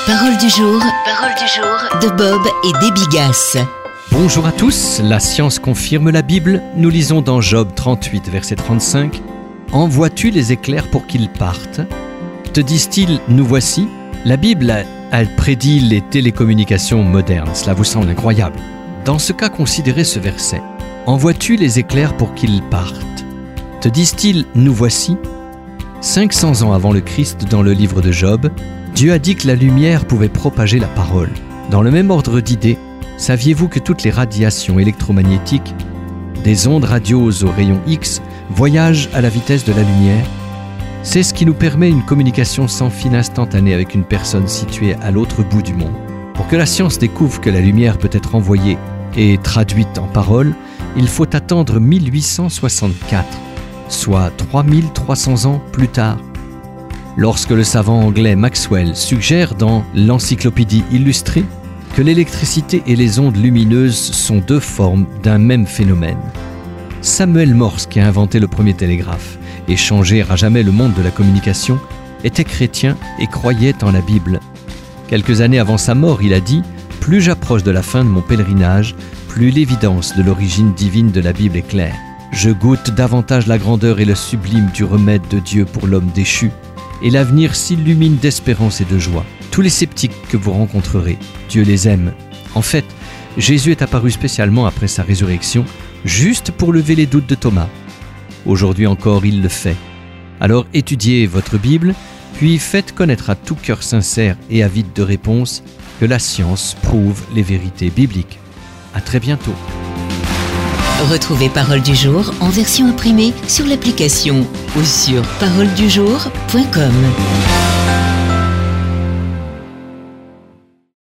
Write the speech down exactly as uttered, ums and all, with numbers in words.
Parole du jour, parole du jour de Bob et Debbie Gass. Bonjour à tous, la science confirme la Bible. Nous lisons dans Job trente-huit, verset trente-cinq. « Envoies-tu les éclairs pour qu'ils partent ? Te disent-ils, nous voici ?» La Bible, elle prédit les télécommunications modernes. Cela vous semble incroyable. Dans ce cas, considérez ce verset. « Envoies-tu les éclairs pour qu'ils partent ? Te disent-ils, nous voici ?» cinq cents ans avant le Christ, dans le livre de Job, Dieu a dit que la lumière pouvait propager la parole. Dans le même ordre d'idées, saviez-vous que toutes les radiations électromagnétiques, des ondes radio aux rayons X, voyagent à la vitesse de la lumière ? C'est ce qui nous permet une communication sans fil instantanée avec une personne située à l'autre bout du monde. Pour que la science découvre que la lumière peut être envoyée et traduite en paroles, il faut attendre mille huit cent soixante-quatre, soit trois mille trois cents ans plus tard. Lorsque le savant anglais Maxwell suggère dans l'Encyclopédie illustrée que l'électricité et les ondes lumineuses sont deux formes d'un même phénomène. Samuel Morse, qui a inventé le premier télégraphe et changé à jamais le monde de la communication, était chrétien et croyait en la Bible. Quelques années avant sa mort, il a dit « Plus j'approche de la fin de mon pèlerinage, plus l'évidence de l'origine divine de la Bible est claire. Je goûte davantage la grandeur et le sublime du remède de Dieu pour l'homme déchu, et l'avenir s'illumine d'espérance et de joie. Tous les sceptiques que vous rencontrerez, Dieu les aime. En fait, Jésus est apparu spécialement après sa résurrection, juste pour lever les doutes de Thomas. Aujourd'hui encore, il le fait. Alors étudiez votre Bible, puis faites connaître à tout cœur sincère et avide de réponses que la science prouve les vérités bibliques. À très bientôt. Retrouvez Parole du jour en version imprimée sur l'application ou sur parole du jour point com.